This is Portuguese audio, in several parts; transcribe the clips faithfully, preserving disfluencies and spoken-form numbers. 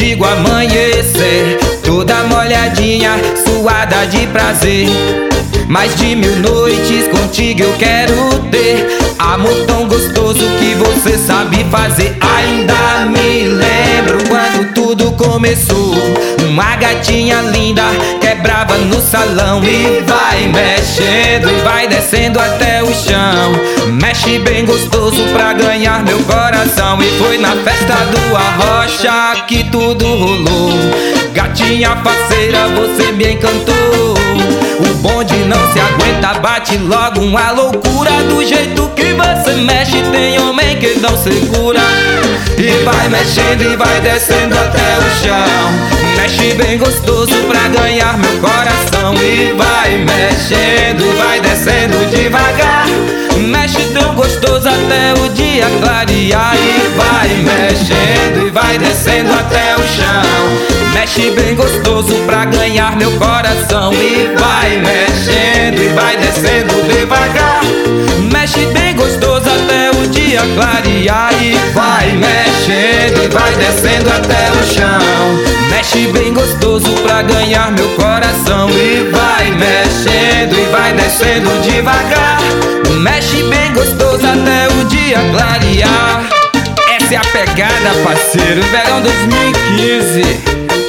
contigo amanhecer, toda molhadinha, suada de prazer. Mais de mil noites contigo eu quero ter, amor tão gostoso que você sabe fazer. Ainda me lembro quando tudo começou, uma gatinha linda quebrava no salão e vai mexendo e vai descendo até o chão. Mexe bem gostoso pra ganhar meu coração. E foi na festa do Arrocha que tudo rolou. Gatinha parceira, você me encantou. O bonde não se aguenta, bate logo uma loucura. Do jeito que você mexe, tem homem que não segura. E vai mexendo e vai descendo até o chão. Mexe bem gostoso pra ganhar meu coração. E vai mexendo e vai descendo devagar. Mexe tão gostoso até o dia clarear. E vai mexendo e vai descendo até o chão. Mexe bem gostoso pra ganhar meu coração. E vai mexendo e vai descendo devagar. Mexe bem gostoso até o dia clarear. E vai mexendo e vai descendo até o chão. Mexe bem gostoso pra ganhar meu coração. E vai mexendo e vai descendo devagar. Mexe bem gostoso até o dia clarear. Essa é a pegada, parceiro, verão dois mil e quinze.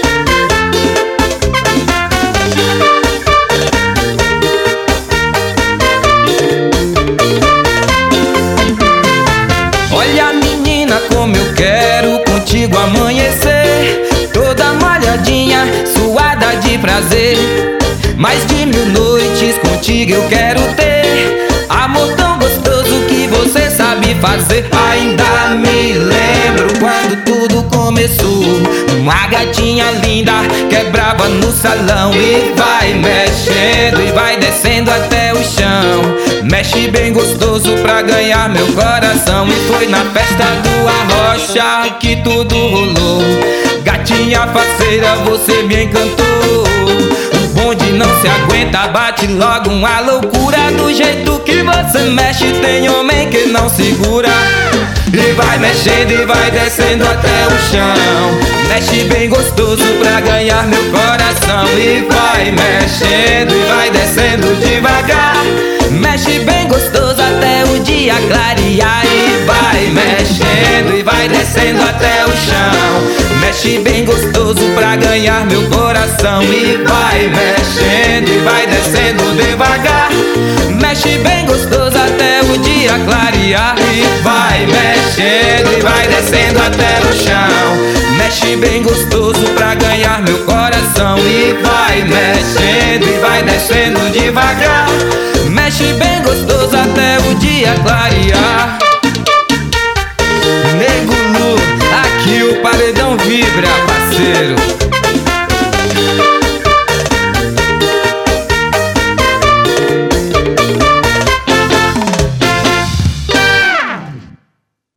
Olha, menina, como eu quero contigo amanhecer, toda molhadinha, suada de prazer. Mais de mil noites contigo eu quero ter, amor tão gostoso que você sabe fazer. Ainda me lembro quando tudo começou, uma gatinha linda quebrava no salão. E vai mexendo e vai descendo até o chão. Mexe bem gostoso pra ganhar meu coração. E foi na festa do Arrocha que tudo rolou. Gatinha parceira, você me encantou. O bonde não se aguenta, bate logo uma loucura. Do jeito que você mexe, tem homem que não segura. E vai mexendo e vai descendo até o chão. Mexe bem gostoso pra ganhar meu coração. E vai mexendo e vai descendo devagar. Mexe bem gostoso até o dia clarear. E vai mexendo e vai descendo até o chão. Mexe bem gostoso pra ganhar meu coração. E vai mexendo e vai descendo devagar. Mexe bem gostoso até o dia clarear. E vai mexendo e vai descendo até o chão. Mexe bem gostoso pra ganhar meu coração. E vai mexendo e vai descendo devagar. Mexe bem gostoso até o dia clarear. Nego Lu, aqui o paredão vibra, parceiro.